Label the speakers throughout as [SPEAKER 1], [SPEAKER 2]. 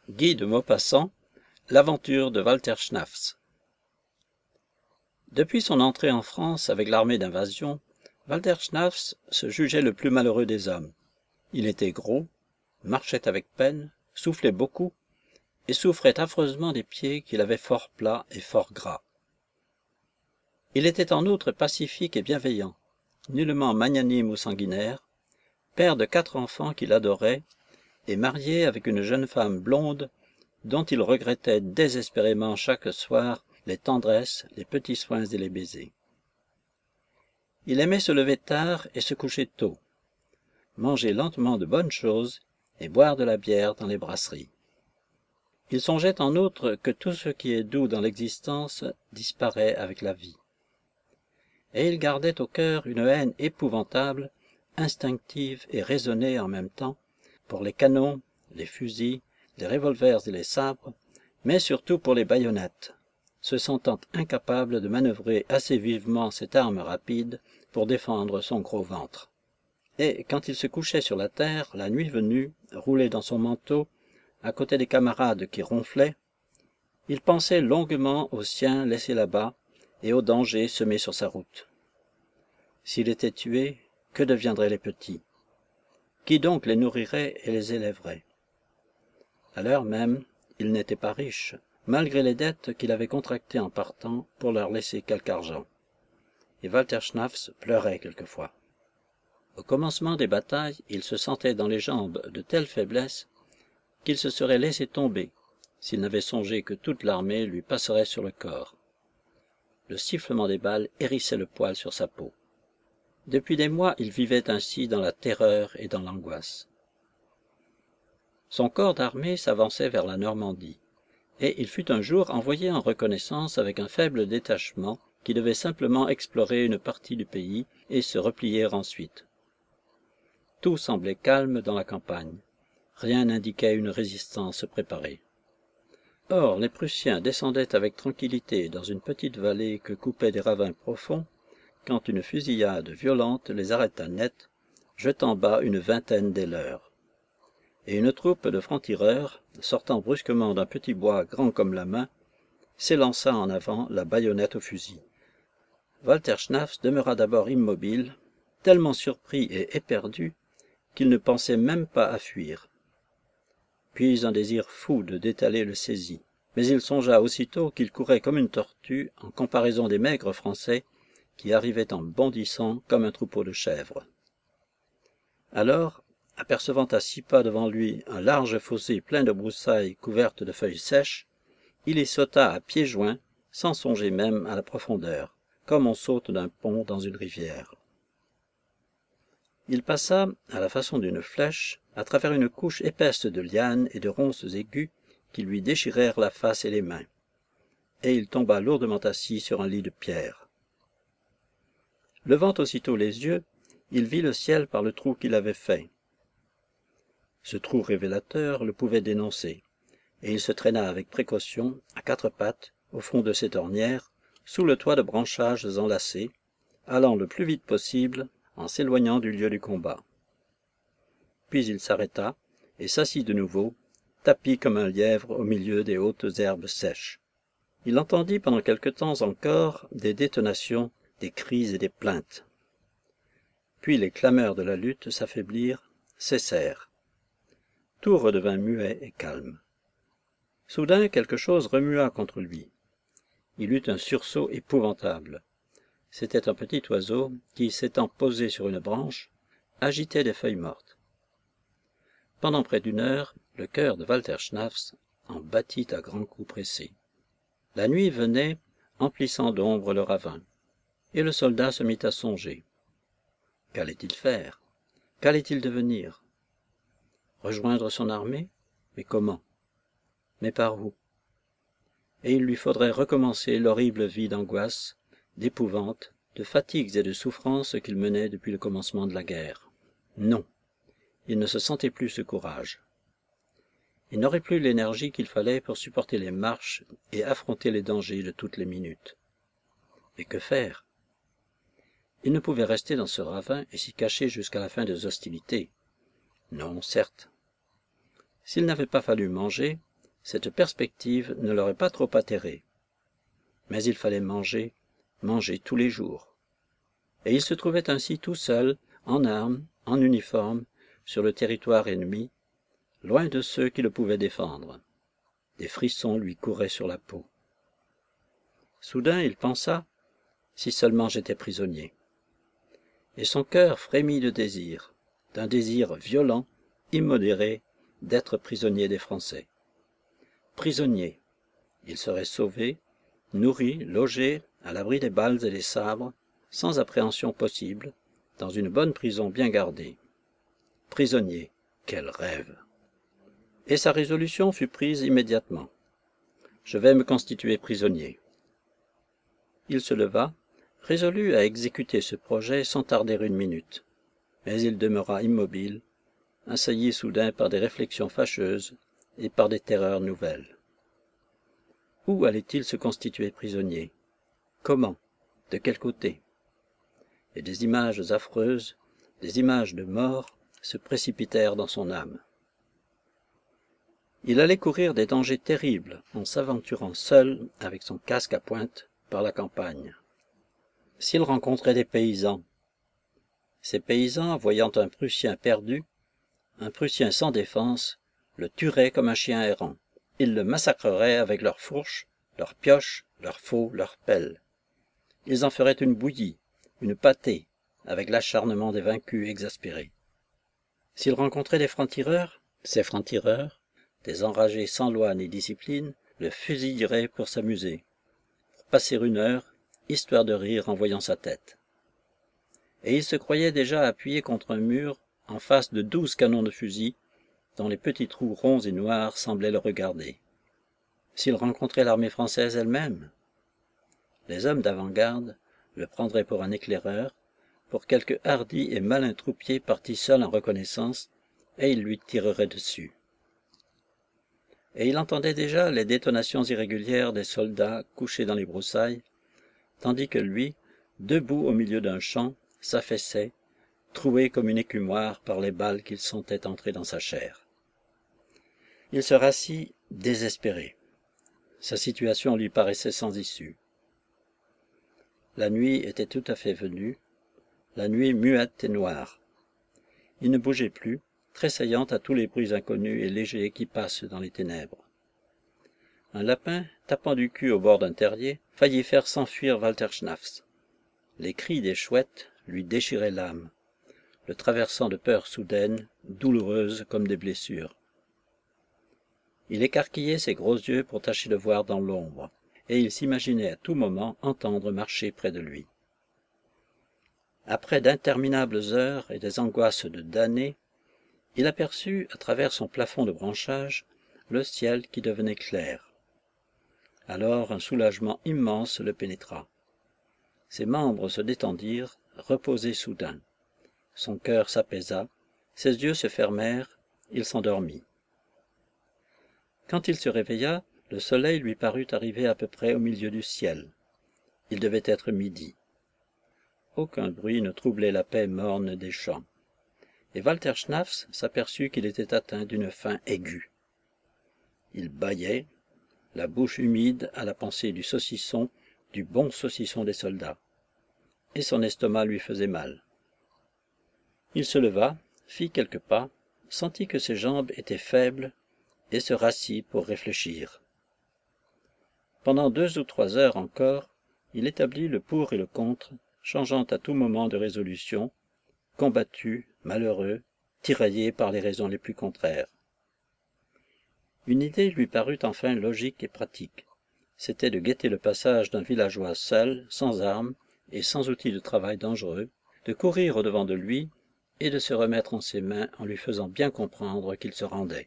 [SPEAKER 1] Guy de Maupassant, l'aventure de Walter Schnaffs. Depuis son entrée en France avec l'armée d'invasion, Walter Schnaffs se jugeait le plus malheureux des hommes. Il était gros, marchait avec peine, soufflait beaucoup et souffrait affreusement des pieds qu'il avait fort plats et fort gras. Il était en outre pacifique et bienveillant, nullement magnanime ou sanguinaire, père de 4 enfants qu'il adorait et marié avec une jeune femme blonde dont il regrettait désespérément chaque soir les tendresses, les petits soins et les baisers. Il aimait se lever tard et se coucher tôt, manger lentement de bonnes choses et boire de la bière dans les brasseries. Il songeait en outre que tout ce qui est doux dans l'existence disparaît avec la vie. Et il gardait au cœur une haine épouvantable, instinctive et raisonnée en même temps, pour les canons, les fusils, les revolvers et les sabres, mais surtout pour les baïonnettes, se sentant incapable de manœuvrer assez vivement cette arme rapide pour défendre son gros ventre. Et quand il se couchait sur la terre, la nuit venue, roulé dans son manteau, à côté des camarades qui ronflaient, il pensait longuement aux siens laissés là-bas et aux dangers semés sur sa route. S'il était tué, que deviendraient les petits? Qui donc les nourrirait et les élèverait? À l'heure même, il n'était pas riche, malgré les dettes qu'il avait contractées en partant pour leur laisser quelque argent. Et Walter Schnaffs pleurait quelquefois. Au commencement des batailles, il se sentait dans les jambes de telle faiblesse qu'il se serait laissé tomber s'il n'avait songé que toute l'armée lui passerait sur le corps. Le sifflement des balles hérissait le poil sur sa peau. Depuis des mois, il vivait ainsi dans la terreur et dans l'angoisse. Son corps d'armée s'avançait vers la Normandie, et il fut un jour envoyé en reconnaissance avec un faible détachement qui devait simplement explorer une partie du pays et se replier ensuite. Tout semblait calme dans la campagne. Rien n'indiquait une résistance préparée. Or, les Prussiens descendaient avec tranquillité dans une petite vallée que coupaient des ravins profonds, quand une fusillade violente les arrêta net, jetant bas une vingtaine des leurs. Et une troupe de francs-tireurs, sortant brusquement d'un petit bois grand comme la main, s'élança en avant, la baïonnette au fusil. Walter Schnaffs demeura d'abord immobile, tellement surpris et éperdu qu'il ne pensait même pas à fuir. Puis un désir fou de détaler le saisit, mais il songea aussitôt qu'il courait comme une tortue en comparaison des maigres Français qui arrivaient en bondissant comme un troupeau de chèvres. Alors, apercevant à 6 pas devant lui un large fossé plein de broussailles couvertes de feuilles sèches, il y sauta à pieds joints, sans songer même à la profondeur, comme on saute d'un pont dans une rivière. Il passa, à la façon d'une flèche, à travers une couche épaisse de lianes et de ronces aiguës qui lui déchirèrent la face et les mains, et il tomba lourdement assis sur un lit de pierre. Levant aussitôt les yeux, il vit le ciel par le trou qu'il avait fait. Ce trou révélateur le pouvait dénoncer, et il se traîna avec précaution, à 4 pattes, au fond de cette ornière, sous le toit de branchages enlacés, allant le plus vite possible, en s'éloignant du lieu du combat. Puis il s'arrêta, et s'assit de nouveau, tapi comme un lièvre au milieu des hautes herbes sèches. Il entendit pendant quelque temps encore des détonations, des cris et des plaintes. Puis les clameurs de la lutte s'affaiblirent, cessèrent. Tout redevint muet et calme. Soudain quelque chose remua contre lui. Il eut un sursaut épouvantable. C'était un petit oiseau qui, s'étant posé sur une branche, agitait des feuilles mortes. Pendant près d'1 heure, le cœur de Walter Schnaffs en battit à grands coups pressés. La nuit venait, emplissant d'ombre le ravin, et le soldat se mit à songer. Qu'allait-il faire? Qu'allait-il devenir? Rejoindre son armée? Mais comment? Mais par où? Et il lui faudrait recommencer l'horrible vie d'angoisse, d'épouvante, de fatigues et de souffrances qu'il menait depuis le commencement de la guerre. Non, il ne se sentait plus ce courage. Il n'aurait plus l'énergie qu'il fallait pour supporter les marches et affronter les dangers de toutes les minutes. Et que faire? Il ne pouvait rester dans ce ravin et s'y cacher jusqu'à la fin des hostilités. Non, certes. S'il n'avait pas fallu manger, Cette perspective ne l'aurait pas trop atterré. Mais il fallait manger, manger tous les jours. Et il se trouvait ainsi tout seul, en armes, en uniforme, sur le territoire ennemi, loin de ceux qui le pouvaient défendre. Des frissons lui couraient sur la peau. Soudain il pensa, si seulement j'étais prisonnier. Et son cœur frémit de désir, d'un désir violent, immodéré, d'être prisonnier des Français. Prisonnier, il serait sauvé, nourri, logé, à l'abri des balles et des sabres, sans appréhension possible, dans une bonne prison bien gardée. Prisonnier, quel rêve! Et sa résolution fut prise immédiatement. Je vais me constituer prisonnier. Il se leva, résolu à exécuter ce projet sans tarder une minute. Mais il demeura immobile, assailli soudain par des réflexions fâcheuses et par des terreurs nouvelles. Où allait-il se constituer prisonnier? Comment? De quel côté? Et des images affreuses, des images de mort, se précipitèrent dans son âme. Il allait courir des dangers terribles en s'aventurant seul, avec son casque à pointe, par la campagne. S'il rencontrait des paysans, ces paysans, voyant un Prussien perdu, un Prussien sans défense, le tueraient comme un chien errant. Ils le massacreraient avec leurs fourches, leurs pioches, leurs faux, leurs pelles. Ils en feraient une bouillie, une pâtée, avec l'acharnement des vaincus exaspérés. S'il rencontrait des francs-tireurs, ces francs-tireurs, des enragés sans loi ni discipline, le fusilleraient pour s'amuser, pour passer une heure, histoire de rire en voyant sa tête. Et il se croyait déjà appuyé contre un mur, en face de 12 canons de fusil, dont les petits trous ronds et noirs semblaient le regarder. S'il rencontrait l'armée française elle-même, les hommes d'avant-garde le prendraient pour un éclaireur, pour quelque hardi et malin troupier parti seul en reconnaissance, et il lui tirerait dessus. Et il entendait déjà les détonations irrégulières des soldats couchés dans les broussailles, tandis que lui, debout au milieu d'un champ, s'affaissait, troué comme une écumoire par les balles qu'il sentait entrer dans sa chair. Il se rassit désespéré. Sa situation lui paraissait sans issue. La nuit était tout à fait venue, la nuit muette et noire. Il ne bougeait plus, tressaillant à tous les bruits inconnus et légers qui passent dans les ténèbres. Un lapin, tapant du cul au bord d'un terrier, faillit faire s'enfuir Walter Schnaffs. Les cris des chouettes lui déchiraient l'âme, le traversant de peurs soudaines, douloureuses comme des blessures. Il écarquillait ses gros yeux pour tâcher de voir dans l'ombre, et il s'imaginait à tout moment entendre marcher près de lui. Après d'interminables heures et des angoisses de damné, il aperçut, à travers son plafond de branchages, le ciel qui devenait clair. Alors un soulagement immense le pénétra. Ses membres se détendirent, reposés soudain. Son cœur s'apaisa, ses yeux se fermèrent, il s'endormit. Quand il se réveilla, le soleil lui parut arriver à peu près au milieu du ciel. Il devait être midi. Aucun bruit ne troublait la paix morne des champs. Et Walter Schnaffs s'aperçut qu'il était atteint d'une faim aiguë. Il bâillait, la bouche humide à la pensée du saucisson, du bon saucisson des soldats. Et son estomac lui faisait mal. Il se leva, fit quelques pas, sentit que ses jambes étaient faibles, et se rassit pour réfléchir. Pendant 2 ou 3 heures encore, il établit le pour et le contre, changeant à tout moment de résolution, combattu, malheureux, tiraillé par les raisons les plus contraires. Une idée lui parut enfin logique et pratique. C'était de guetter le passage d'un villageois seul, sans armes et sans outils de travail dangereux, de courir au-devant de lui et de se remettre en ses mains en lui faisant bien comprendre qu'il se rendait.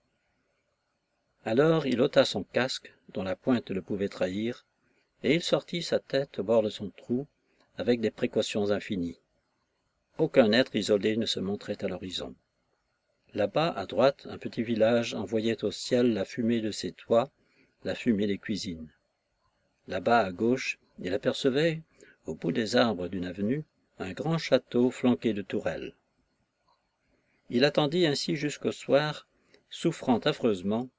[SPEAKER 1] Alors il ôta son casque, dont la pointe le pouvait trahir, et il sortit sa tête au bord de son trou, avec des précautions infinies. Aucun être isolé ne se montrait à l'horizon. Là-bas, à droite, un petit village envoyait au ciel la fumée de ses toits, la fumée des cuisines. Là-bas, à gauche, il apercevait, au bout des arbres d'une avenue, un grand château flanqué de tourelles. Il attendit ainsi jusqu'au soir, souffrant affreusement,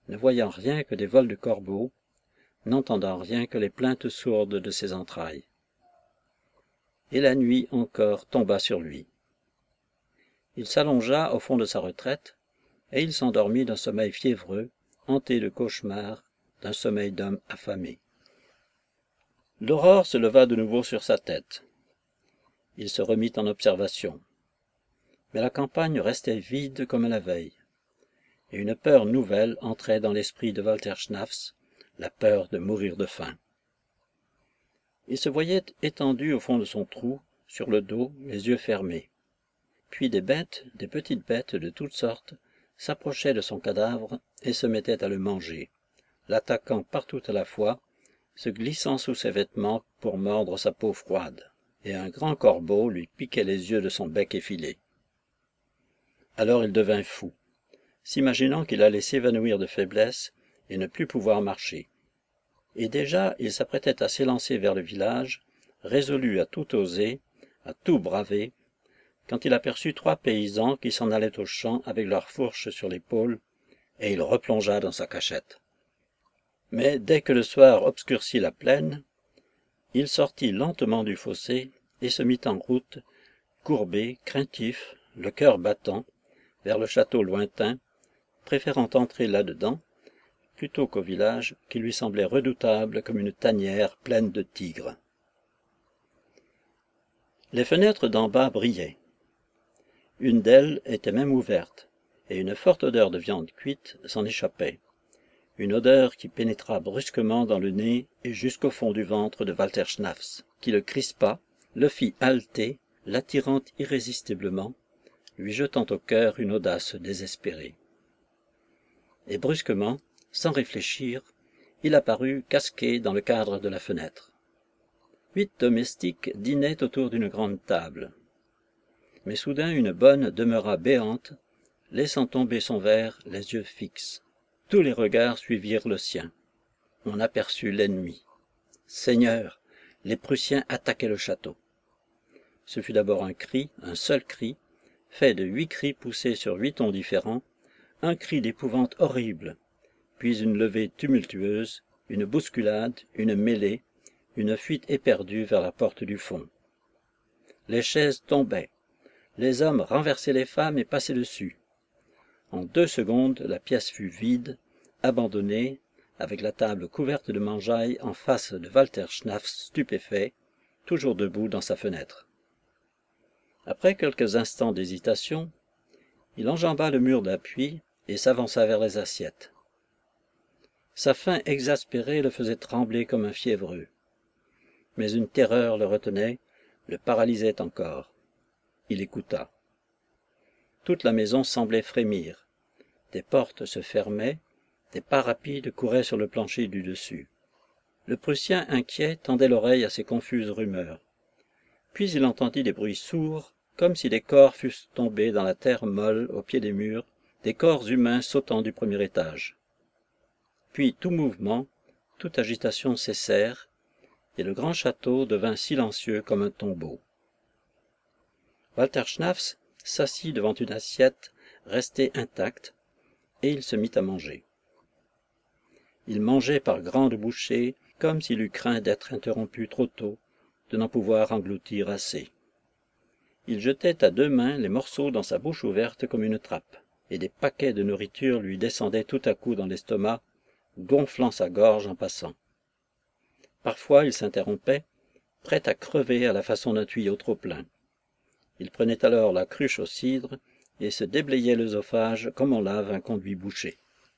[SPEAKER 1] ne voyant rien que des vols de corbeaux, n'entendant rien que les plaintes sourdes de ses entrailles. Et la nuit encore tomba sur lui. Il s'allongea au fond de sa retraite, et il s'endormit d'un sommeil fiévreux, hanté de cauchemars, d'un sommeil d'homme affamé. L'aurore se leva de nouveau sur sa tête. Il se remit en observation. Mais la campagne restait vide comme la veille, et une peur nouvelle entrait dans l'esprit de Walter Schnaffs, la peur de mourir de faim. Il se voyait étendu au fond de son trou, sur le dos, les yeux fermés. Puis des petites bêtes de toutes sortes, s'approchaient de son cadavre et se mettaient à le manger, l'attaquant partout à la fois, se glissant sous ses vêtements pour mordre sa peau froide, et un grand corbeau lui piquait les yeux de son bec effilé. Alors il devint fou, s'imaginant qu'il allait s'évanouir de faiblesse et ne plus pouvoir marcher. Et déjà il s'apprêtait à s'élancer vers le village, résolu à tout oser, à tout braver, quand il aperçut 3 paysans qui s'en allaient au champ avec leurs fourches sur l'épaule, et il replongea dans sa cachette. Mais dès que le soir obscurcit la plaine, il sortit lentement du fossé et se mit en route, courbé, craintif, le cœur battant, vers le château lointain, préférant entrer là-dedans, plutôt qu'au village qui lui semblait redoutable comme une tanière pleine de tigres. Les fenêtres d'en bas brillaient. Une d'elles était même ouverte, et une forte odeur de viande cuite s'en échappait, une odeur qui pénétra brusquement dans le nez et jusqu'au fond du ventre de Walter Schnaffs, qui le crispa, le fit halter, l'attirant irrésistiblement, lui jetant au cœur une audace désespérée. Et brusquement, sans réfléchir, il apparut casqué dans le cadre de la fenêtre. 8 domestiques dînaient autour d'une grande table. Mais soudain une bonne demeura béante, laissant tomber son verre, les yeux fixes. Tous les regards suivirent le sien. On aperçut l'ennemi. Seigneur, les Prussiens attaquaient le château. Ce fut d'abord un cri, un seul cri, fait de 8 cris poussés sur 8 tons différents, un cri d'épouvante horrible, puis une levée tumultueuse, une bousculade, une mêlée, une fuite éperdue vers la porte du fond. Les chaises tombaient, les hommes renversaient les femmes et passaient dessus. En 2 secondes, la pièce fut vide, abandonnée, avec la table couverte de mangeaille en face de Walter Schnaffs stupéfait, toujours debout dans sa fenêtre. Après quelques instants d'hésitation, il enjamba le mur d'appui et s'avança vers les assiettes. Sa faim exaspérée le faisait trembler comme un fiévreux. Mais une terreur le retenait, le paralysait encore. Il écouta. Toute la maison semblait frémir. Des portes se fermaient, des pas rapides couraient sur le plancher du dessus. Le Prussien inquiet tendait l'oreille à ces confuses rumeurs. Puis il entendit des bruits sourds, comme si des corps fussent tombés dans la terre molle au pied des murs, des corps humains sautant du premier étage. Puis tout mouvement, toute agitation cessèrent, et le grand château devint silencieux comme un tombeau. Walter Schnaffs s'assit devant une assiette restée intacte, et il se mit à manger. Il mangeait par grandes bouchées, comme s'il eût craint d'être interrompu trop tôt, de n'en pouvoir engloutir assez. Il jetait à 2 mains les morceaux dans sa bouche ouverte comme une trappe, et des paquets de nourriture lui descendaient tout à coup dans l'estomac, gonflant sa gorge en passant. Parfois il s'interrompait, prêt à crever à la façon d'un tuyau trop plein. Il prenait alors la cruche au cidre et se déblayait l'œsophage comme on lave un conduit bouché.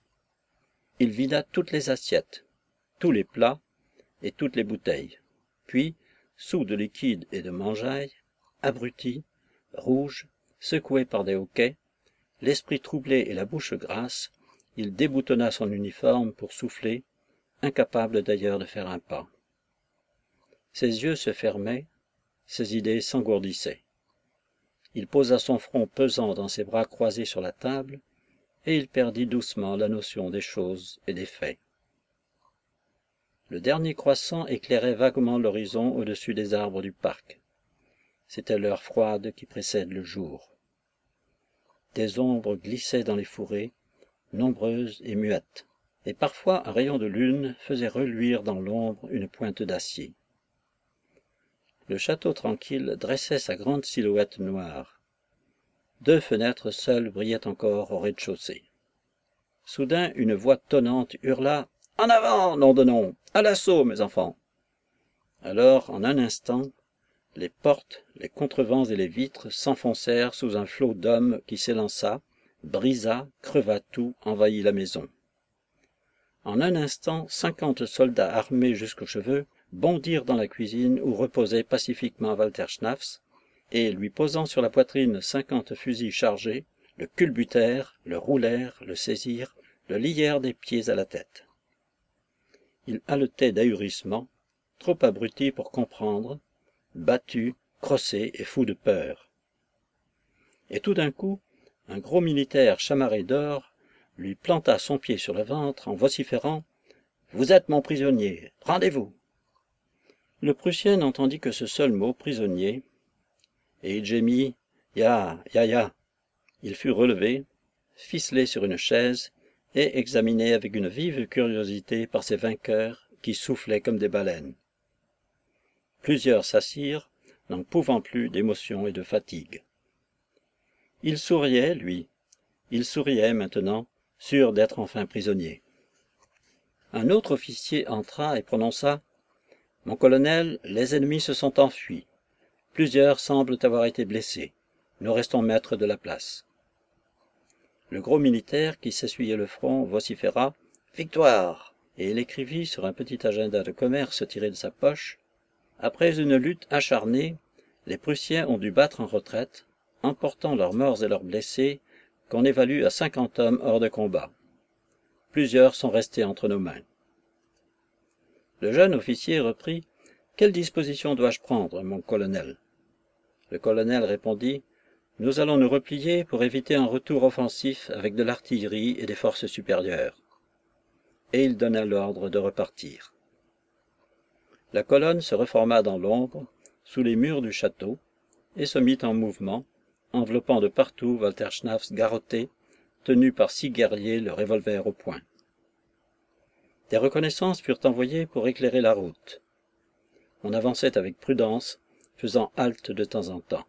[SPEAKER 1] Il vida toutes les assiettes, tous les plats et toutes les bouteilles. Puis, saoul de liquide et de mangeaille, abruti, rouge, secoué par des hoquets, l'esprit troublé et la bouche grasse, il déboutonna son uniforme pour souffler, incapable d'ailleurs de faire un pas. Ses yeux se fermaient, ses idées s'engourdissaient. Il posa son front pesant dans ses bras croisés sur la table, et il perdit doucement la notion des choses et des faits. Le dernier croissant éclairait vaguement l'horizon au-dessus des arbres du parc. C'était l'heure froide qui précède le jour. Des ombres glissaient dans les fourrés, nombreuses et muettes. et parfois un rayon de lune faisait reluire dans l'ombre une pointe d'acier. Le château tranquille dressait sa grande silhouette noire. 2 fenêtres seules brillaient encore au rez-de-chaussée. Soudain, une voix tonnante hurla « En avant, nom de nom! À l'assaut, mes enfants !» Alors, en un instant, les portes, les contrevents et les vitres s'enfoncèrent sous un flot d'hommes qui s'élança, brisa, creva tout, envahit la maison. En un instant, 50 soldats armés jusqu'aux cheveux bondirent dans la cuisine où reposait pacifiquement Walter Schnaffs, et, lui posant sur la poitrine 50 fusils chargés, le culbutèrent, le roulèrent, le saisirent, le lièrent des pieds à la tête. Il haletait d'ahurissement, trop abruti pour comprendre, battu, crossé et fou de peur. Et tout d'un coup, un gros militaire chamarré d'or lui planta son pied sur le ventre en vociférant « Vous êtes mon prisonnier, rendez-vous !» Le Prussien n'entendit que ce seul mot « prisonnier », et il gémit « Ya, ya, ya !» Il fut relevé, ficelé sur une chaise et examiné avec une vive curiosité par ses vainqueurs qui soufflaient comme des baleines. Plusieurs s'assirent, n'en pouvant plus d'émotion et de fatigue. Il souriait, lui. Il souriait maintenant, sûr d'être enfin prisonnier. Un autre officier entra et prononça « Mon colonel, les ennemis se sont enfuis. Plusieurs semblent avoir été blessés. Nous restons maîtres de la place. » Le gros militaire qui s'essuyait le front vociféra « Victoire !» et il écrivit sur un petit agenda de commerce tiré de sa poche « Après une lutte acharnée, les Prussiens ont dû battre en retraite, emportant leurs morts et leurs blessés, qu'on évalue à 50 hommes hors de combat. Plusieurs sont restés entre nos mains. » Le jeune officier reprit « Quelle disposition dois-je prendre, mon colonel ?» Le colonel répondit « Nous allons nous replier pour éviter un retour offensif avec de l'artillerie et des forces supérieures. » Et il donna l'ordre de repartir. La colonne se reforma dans l'ombre, sous les murs du château, et se mit en mouvement, enveloppant de partout Walter Schnaffs garrotté, tenu par 6 guerriers, le revolver au poing. Des reconnaissances furent envoyées pour éclairer la route. On avançait avec prudence, faisant halte de temps en temps.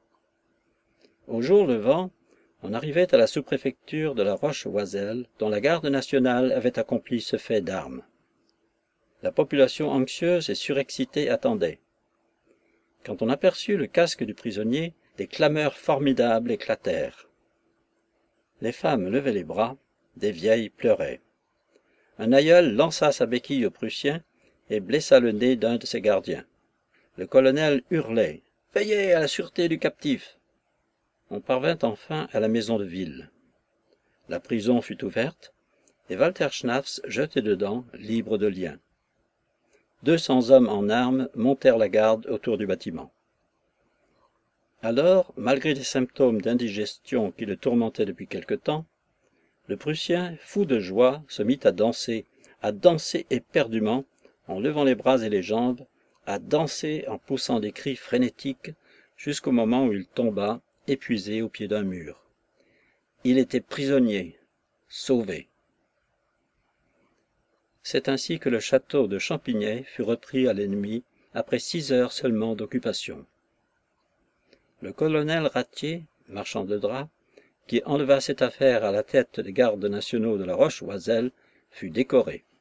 [SPEAKER 1] Au jour levant, on arrivait à la sous-préfecture de la Roche-Oiselle, dont la garde nationale avait accompli ce fait d'armes. La population anxieuse et surexcitée attendait. Quand on aperçut le casque du prisonnier, des clameurs formidables éclatèrent. Les femmes levaient les bras, des vieilles pleuraient. Un aïeul lança sa béquille au Prussien et blessa le nez d'un de ses gardiens. Le colonel hurlait « Veillez à la sûreté du captif !» On parvint enfin à la maison de ville. La prison fut ouverte, et Walter Schnaffs jeté dedans, libre de liens. 200 hommes en armes montèrent la garde autour du bâtiment. Alors, malgré des symptômes d'indigestion qui le tourmentaient depuis quelque temps, le Prussien, fou de joie, se mit à danser éperdument, en levant les bras et les jambes, à danser en poussant des cris frénétiques, jusqu'au moment où il tomba, épuisé au pied d'un mur. Il était prisonnier, sauvé. C'est ainsi que le château de Champigny fut repris à l'ennemi après 6 heures seulement d'occupation. Le colonel Ratier, marchand de draps, qui enleva cette affaire à la tête des gardes nationaux de la Roche-Oiselle, fut décoré.